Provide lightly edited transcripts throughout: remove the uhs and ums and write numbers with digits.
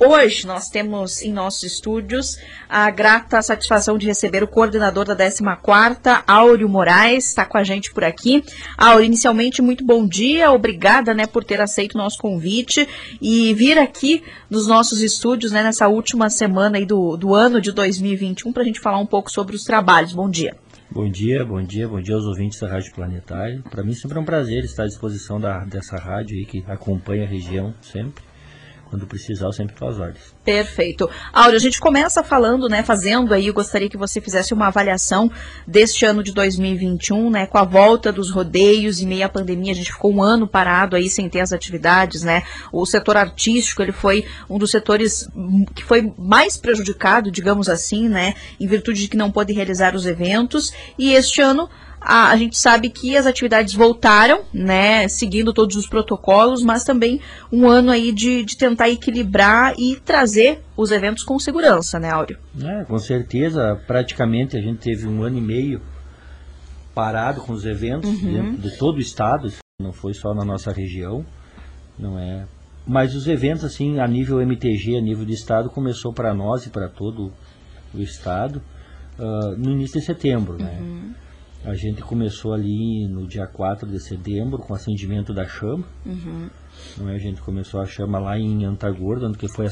Hoje nós temos em nossos estúdios a grata satisfação de receber o coordenador da 14ª, Áureo Moraes, está com a gente por aqui. Áureo, inicialmente, muito bom dia, obrigada, né, por ter aceito o nosso convite e vir aqui nos nossos estúdios, né, nessa última semana aí do ano de 2021 para a gente falar um pouco sobre os trabalhos. Bom dia. Bom dia aos ouvintes da Rádio Planetário. Para mim sempre é um prazer estar à disposição dessa rádio aí que acompanha a região sempre. Quando precisar, eu sempre estou às ordens. Perfeito. Áureo, a gente começa falando, né, fazendo aí, eu gostaria que você fizesse uma avaliação deste ano de 2021, né, com a volta dos rodeios em meio à pandemia, a gente ficou um ano parado aí sem ter as atividades, né, o setor artístico, ele foi um dos setores que foi mais prejudicado, digamos assim, né, em virtude de que não pôde realizar os eventos, e este ano a gente sabe que as atividades voltaram, né, seguindo todos os protocolos, mas também um ano aí de tentar equilibrar e trazer os eventos com segurança, né, Áureo? Com certeza, praticamente a gente teve um ano e meio parado com os eventos dentro de todo o estado, não foi só na nossa região, não é? Mas os eventos, assim, a nível MTG, a nível de estado, começou para nós e para todo o estado no início de setembro, né? A gente começou ali no dia 4 de setembro com o acendimento da chama. Não é? A gente começou a chama lá em Antagorda, onde que foi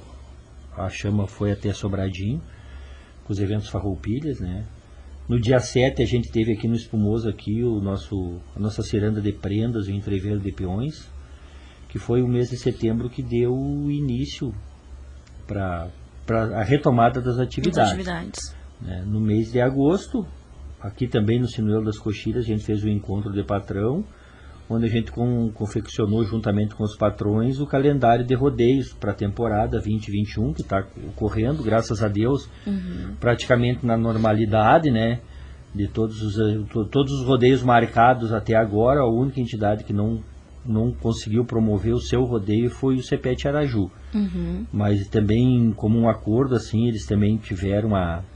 a chama foi até Sobradinho, com os eventos Farroupilhas, né? No dia 7 a gente teve aqui no Espumoso aqui a nossa ciranda de prendas, o entreveiro de peões, que foi o mês de setembro que deu início para a retomada das atividades. Né? No mês de agosto, aqui também no Sinuelo das Coxilhas, a gente fez o encontro de patrão, onde a gente confeccionou juntamente com os patrões o calendário de rodeios para a temporada 2021, que está ocorrendo, graças a Deus, praticamente na normalidade, né? De todos os rodeios marcados até agora, a única entidade que não conseguiu promover o seu rodeio foi o CEPET Araju. Mas também, como um acordo, assim, eles também tiveram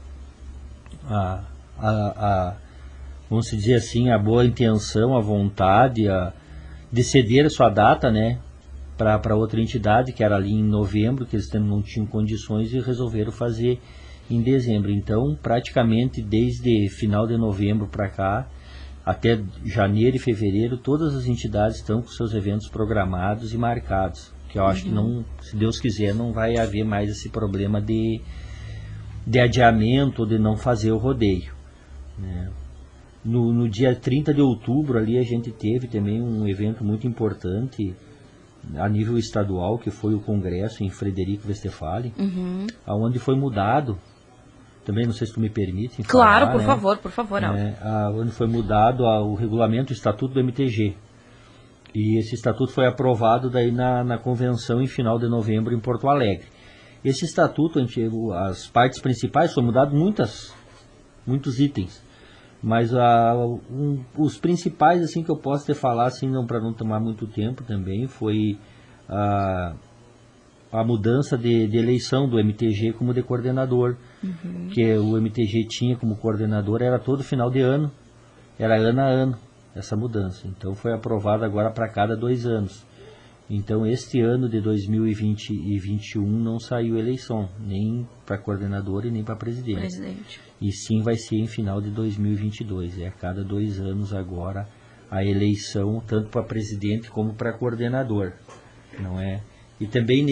vamos dizer assim, a boa intenção, a vontade de ceder a sua data, né, para outra entidade, que era ali em novembro, que eles não tinham condições e resolveram fazer em dezembro. Então, praticamente desde final de novembro para cá, até janeiro e fevereiro, todas as entidades estão com seus eventos programados e marcados, que eu acho que não, se Deus quiser, não vai haver mais esse problema de adiamento ou de não fazer o rodeio. No dia 30 de outubro ali a gente teve também um evento muito importante a nível estadual, que foi o congresso em Frederico Westphalen, onde foi mudado, também não sei se tu me permite claro, falar, por favor, onde foi mudado o regulamento, o estatuto do MTG, e esse estatuto foi aprovado daí na convenção em final de novembro em Porto Alegre. Esse estatuto, as partes principais, foram mudados muitos itens, mas os principais, assim, que eu posso te falar, assim, para não tomar muito tempo também, foi a mudança de eleição do MTG como de coordenador, que o MTG tinha como coordenador, era todo final de ano, era ano a ano, essa mudança. Então foi aprovada agora para cada 2 anos. Então, este ano de 2020 e 2021 não saiu eleição, nem para coordenador e nem para presidente. E sim vai ser em final de 2022. É a cada 2 anos agora a eleição, tanto para presidente como para coordenador. Não é? E também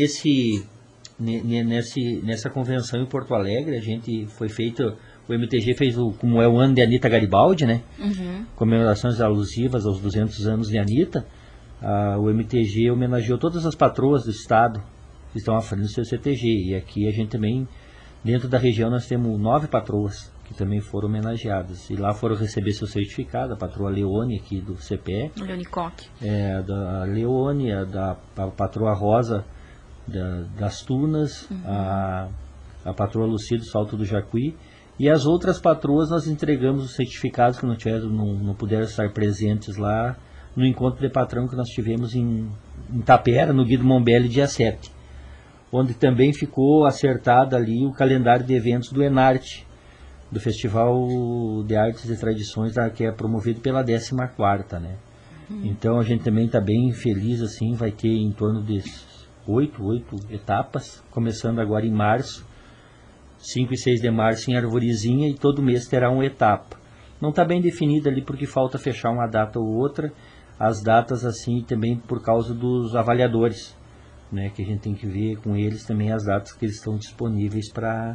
nessa convenção em Porto Alegre, a gente foi feito, o MTG fez como é o ano de Anita Garibaldi, né? Comemorações alusivas aos 200 anos de Anita. O MTG homenageou todas as patroas do estado que estão à frente do seu CTG, e aqui a gente também, dentro da região, nós temos 9 patroas que também foram homenageadas, e lá foram receber seu certificado, a patroa Leone aqui do CPE, Leone Coque, da Leone, a patroa Rosa das Tunas, a patroa Lucia do Salto do Jacuí, e as outras patroas nós entregamos os certificados que não puderam estar presentes lá no encontro de patrão que nós tivemos em Tapera, no Guido Mombelli, dia 7, onde também ficou acertado ali o calendário de eventos do Enarte, do Festival de Artes e Tradições, que é promovido pela 14ª, né? Então a gente também está bem feliz, assim, vai ter em torno de 8 etapas, começando agora em março, 5 e 6 de março em Arvorezinha, e todo mês terá uma etapa. Não está bem definida ali porque falta fechar uma data ou outra, as datas assim também por causa dos avaliadores, né, que a gente tem que ver com eles também as datas que eles estão disponíveis para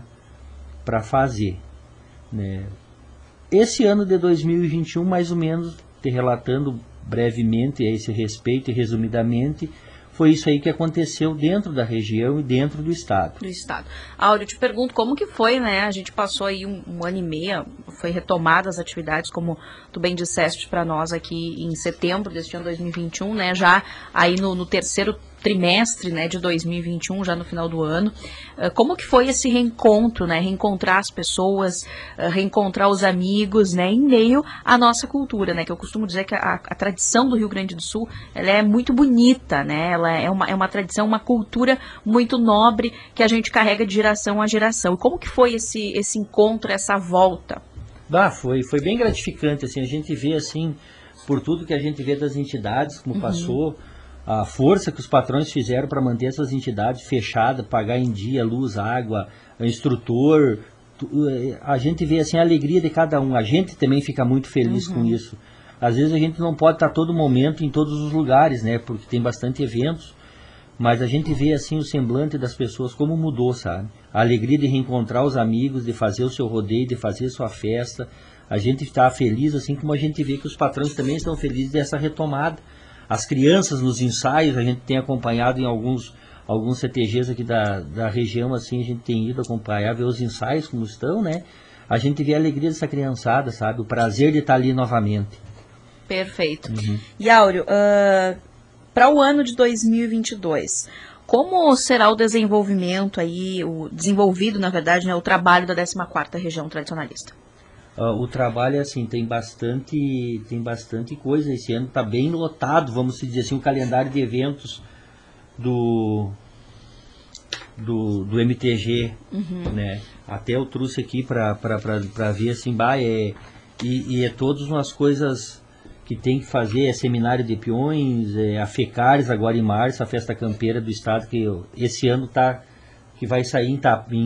fazer, né. Esse ano de 2021, mais ou menos, te relatando brevemente a esse respeito e resumidamente, foi isso aí que aconteceu dentro da região e dentro do estado. Áureo, eu te pergunto como que foi, né? A gente passou aí um ano e meio, foi retomada as atividades, como tu bem disseste para nós aqui em setembro deste ano 2021, né? Já aí no terceiro trimestre, né, de 2021, já no final do ano. Como que foi esse reencontro, né? Reencontrar as pessoas, reencontrar os amigos, né? Em meio à nossa cultura, né? Que eu costumo dizer que a tradição do Rio Grande do Sul, ela é muito bonita, né? Ela é uma tradição, uma cultura muito nobre que a gente carrega de geração a geração. E como que foi esse encontro, essa volta? Foi bem gratificante, assim, a gente vê, assim, por tudo que a gente vê das entidades, como passou, a força que os patrões fizeram para manter essas entidades fechadas, pagar em dia, luz, água, instrutor, a gente vê, assim, a alegria de cada um, a gente também fica muito feliz com isso. Às vezes a gente não pode estar todo momento em todos os lugares, né, porque tem bastante eventos, mas a gente vê, assim, o semblante das pessoas como mudou, sabe? A alegria de reencontrar os amigos, de fazer o seu rodeio, de fazer a sua festa. A gente está feliz, assim como a gente vê que os patrões também estão felizes dessa retomada. As crianças nos ensaios, a gente tem acompanhado em alguns CTGs aqui da região, assim, a gente tem ido acompanhar, ver os ensaios como estão, né? A gente vê a alegria dessa criançada, sabe? O prazer de estar ali novamente. Perfeito. E Áureo, para o ano de 2022, como será o desenvolvimento aí, desenvolvido, na verdade, né, o trabalho da 14ª Região Tradicionalista? O trabalho, assim, tem bastante coisa. Esse ano está bem lotado, vamos dizer assim, o calendário de eventos do MTG, né? Até eu trouxe aqui para ver, assim, é todas umas coisas que tem que fazer, é seminário de peões, a FECARES agora em março, a festa campeira do estado, que esse ano que vai sair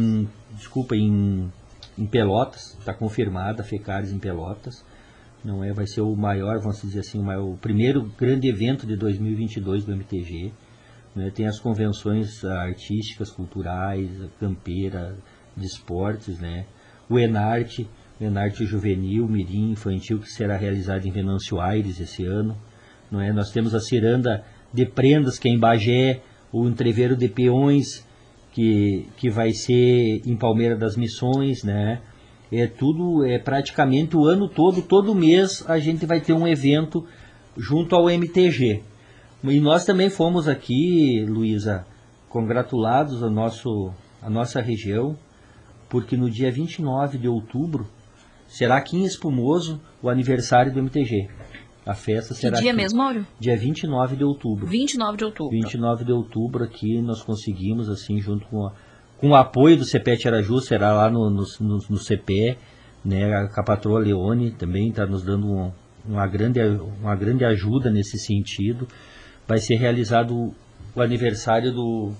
em Pelotas, está confirmada a FECARES em Pelotas, não é? Vai ser o maior, vamos dizer assim, o primeiro grande evento de 2022 do MTG, né? Tem as convenções artísticas, culturais, campeira, de esportes, né? O Enarte Juvenil, Mirim, Infantil, que será realizado em Venâncio Aires esse ano, não é? Nós temos a Ciranda de Prendas, que é em Bagé, o Entreveiro de Peões, que vai ser em Palmeira das Missões, né? Praticamente o ano todo mês a gente vai ter um evento junto ao MTG. E nós também fomos aqui, Luísa, congratulados a nossa região, porque no dia 29 de outubro será aqui em Espumoso o aniversário do MTG. A festa será que dia mesmo, Áureo? Dia 29 de outubro. 29 de outubro. 29 de outubro aqui nós conseguimos, assim, junto com o apoio do CPE Araju, será lá no CPE, né? A Capatroa Leone também está nos dando uma grande ajuda nesse sentido. Vai ser realizado o aniversário do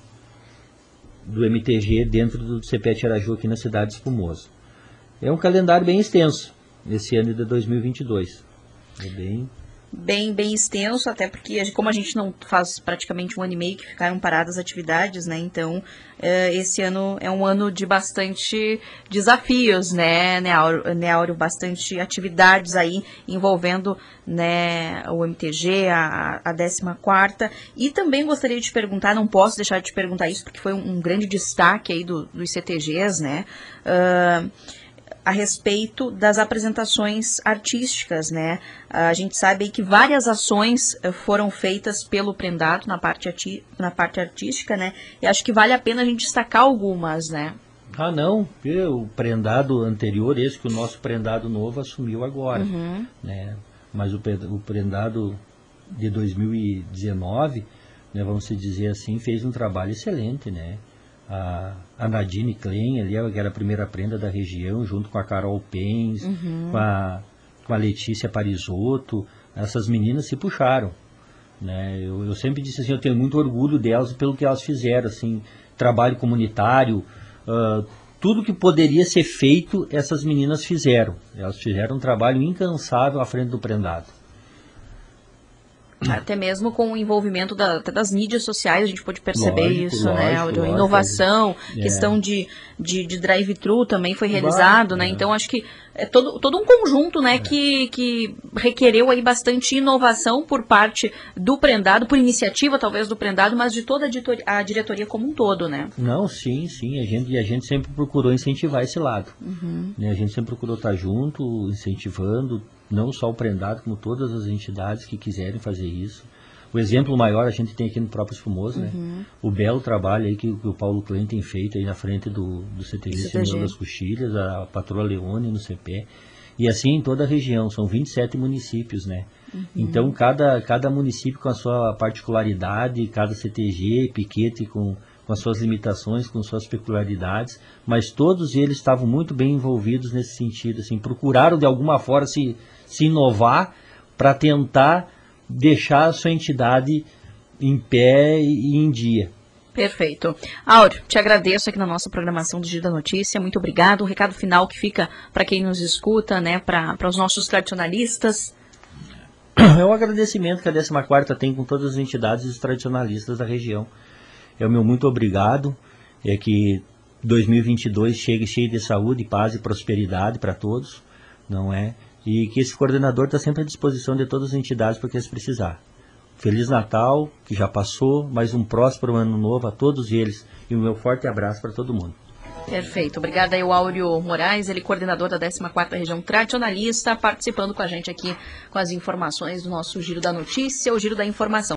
MTG dentro do CPE Araju aqui na cidade de Espumoso. É um calendário bem extenso esse ano de 2022. É bem extenso, até porque como a gente não faz praticamente um ano e meio que ficaram paradas as atividades, né? Então, esse ano é um ano de bastante desafios, né, Áureo? Bastante atividades aí envolvendo, né, o MTG, a 14ª. E também gostaria de te perguntar, não posso deixar de te perguntar isso, porque foi um grande destaque aí dos CTGs, né? A respeito das apresentações artísticas, né? A gente sabe aí que várias ações foram feitas pelo Prendado na parte artística, né? E acho que vale a pena a gente destacar algumas, né? Não, o Prendado anterior, esse que o nosso Prendado novo assumiu agora, né? Mas o Prendado de 2019, né, vamos dizer assim, fez um trabalho excelente, né? A Nadine Klein, ali, que era a primeira prenda da região, junto com a Carol Pens, com a Letícia Parisotto, essas meninas se puxaram. né? Eu sempre disse assim, eu tenho muito orgulho delas pelo que elas fizeram, assim, trabalho comunitário, tudo que poderia ser feito, essas meninas fizeram. Elas fizeram um trabalho incansável à frente do prendado. Até mesmo com o envolvimento até das mídias sociais, a gente pode perceber isso, né? Lógico, inovação, questão de drive-thru também foi realizado, né? Então, acho que é todo um conjunto, né, que requereu aí bastante inovação por parte do prendado, por iniciativa talvez do prendado, mas de toda a diretoria como um todo, né? Não, sim, a gente sempre procurou incentivar esse lado. Né? A gente sempre procurou estar junto, incentivando, não só o prendado, como todas as entidades que quiserem fazer isso. O exemplo maior a gente tem aqui no próprio Espumoso, né? O belo trabalho aí que o Paulo Klein tem feito aí na frente do CTG Senhor das Coxilhas, a Patroa Leone no CPE, e assim em toda a região, são 27 municípios, né? Então cada município com a sua particularidade, cada CTG, piquete com as suas limitações, com suas peculiaridades, mas todos eles estavam muito bem envolvidos nesse sentido, assim, procuraram de alguma forma se inovar para tentar deixar a sua entidade em pé e em dia. Perfeito. Áureo, te agradeço aqui na nossa programação do Giro da Notícia, muito obrigado. O recado final que fica para quem nos escuta, né, para os nossos tradicionalistas. É um agradecimento que a 14ª tem com todas as entidades e os tradicionalistas da região. É o meu muito obrigado, é que 2022 chegue cheio de saúde, paz e prosperidade para todos, não é? E que esse coordenador está sempre à disposição de todas as entidades para que eles precisar. Feliz Natal, que já passou, mais um próspero ano novo a todos eles e um meu forte abraço para todo mundo. Perfeito. Obrigada aí, o Áureo Moraes, ele coordenador da 14ª Região Tradicionalista, participando com a gente aqui com as informações do nosso Giro da Notícia, o Giro da Informação.